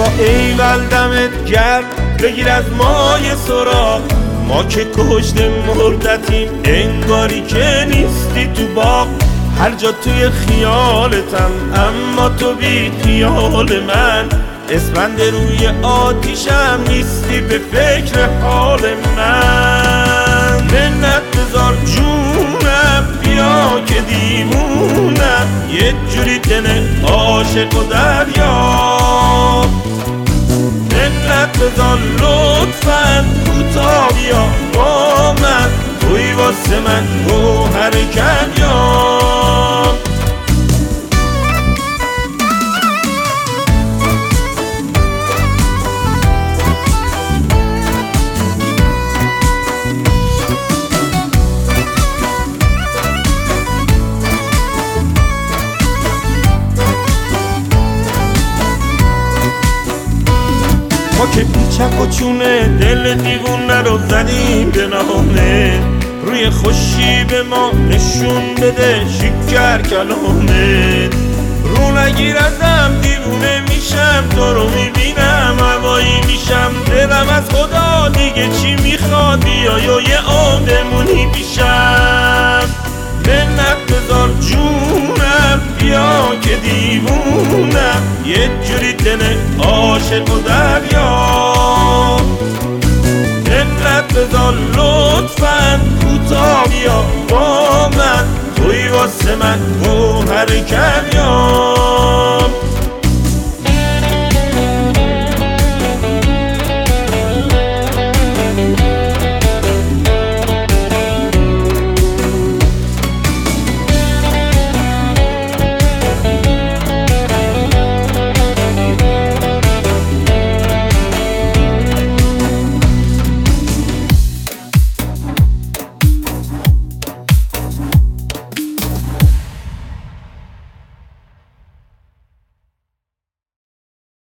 ایول دمت گرم بگیر از ما یه سراغ، ما که کشته مردتیم انگاری که نیستی تو باغ. هر جا توی خیالتم اما تو بی خیال من، اسفند روی آتیشم نیستی به فکر حال من. منت بذار جونم بیا که دیوونم، یه جوری دل عاشق و دریا. منت بذار لطفاً کوتاه بیا با من، توی واسه من گوهر کنیا. ما که پیچک و چونه دل دیوونه رو زدیم به نامه، روی خوشی به ما نشون بده شکر کلامه. رو نگیر ازم دیوونه میشم، تو رو میبینم هوایی میشم، دلم از خدا دیگه چی میخواد، بیا یه آدمونی میشم. منت بذار جونم بیا که دیوونم، یه جوری دل عاشق و دریا. منت بذار لطفاً کوتاه بیا با من، توی واسه من گوهر کنیا.